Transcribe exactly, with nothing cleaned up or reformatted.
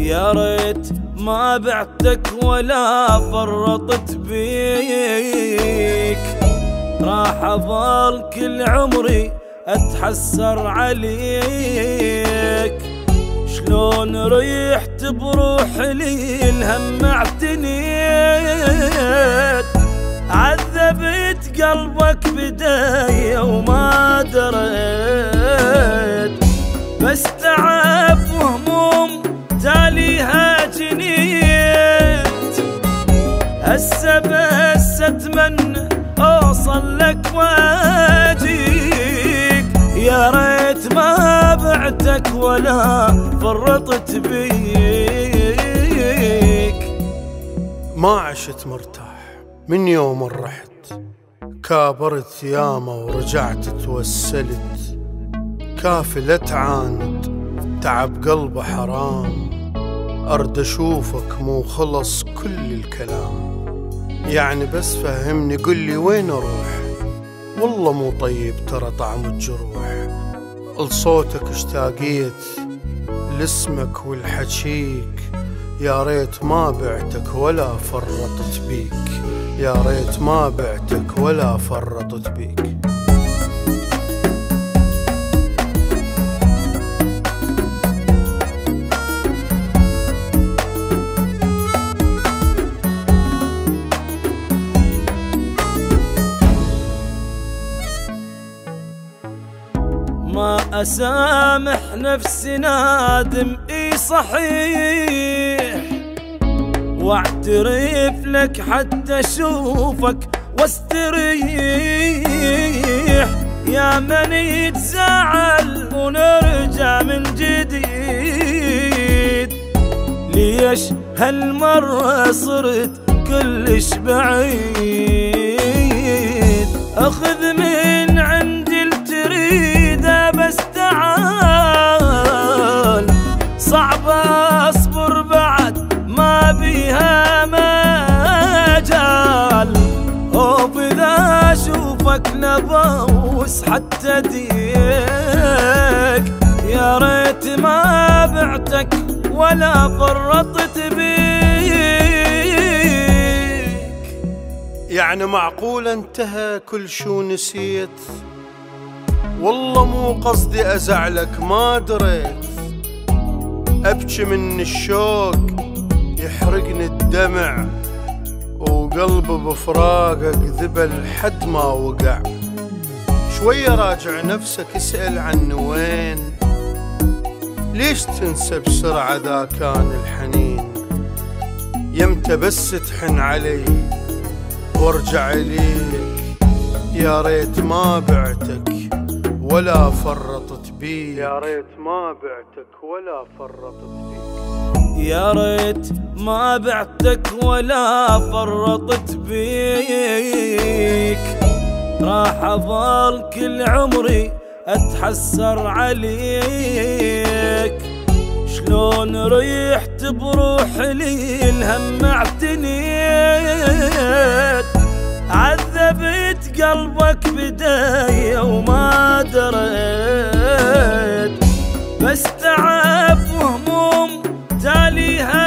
يا ريت ما بعتك ولا فرطت بيك، راح أظل كل عمري أتحسر عليك. شلون ريحت بروح لي الهم اعتنيت، عذبت قلبك بداية وما دريت، بس تعب وهموم تاليها جنيت. هسه بس اتمنى اوصل لك واجيك، يا ريت ما بعتك ولا فرطت بيك. ما عشت مرتاح من يوم رحت، كابرت ياما ورجعت توسلت، كافلة تعاند تعب قلبه حرام، أرد أشوفك مو خلص كل الكلام. يعني بس فهمني قلي وين أروح، والله مو طيب ترى طعم الجروح. لصوتك اشتاقيت لاسمك والحشيك، يا ريت ما بعتك ولا فرطت بيك، يا ريت ما بعتك ولا فرطت بيك. ما أسامح نفسي نادم اي صحيح، واعترف لك حتى اشوفك واستريح. يا من يتزعل ونرجع من جديد، ليش هالمرة صرت كلش بعيد؟ اخذ من عندي التريده بس تعال، صعب اصبر بعد ما بيها مجال. اوف اذا اشوفك نبوس حتى ديك، يا ريت ما بعتك ولا فرطت بيك. يعني معقول انتهى كل شو نسيت؟ والله مو قصدي ازعلك ما دريت، ابكي من الشوق يحرقني الدمع، وقلبي بفراقك ذبل حد ما وقع. شوية راجع نفسك اسأل عني وين، ليش تنسى بسرعة ذا كان الحنين؟ يمتى بس تحن علي وارجع ليك، يا ريت ما بعتك ولا فرطت بيك، يا ريت ما بعتك ولا فرطت بيك. يا ريت ما بعتك ولا فرطت بيك، راح أظل كل عمري أتحسر عليك. شلون ريحت بروح لي الهم اعتنيت، عذبت قلبك بداية وما دريت، بس تعب وهموم تاليها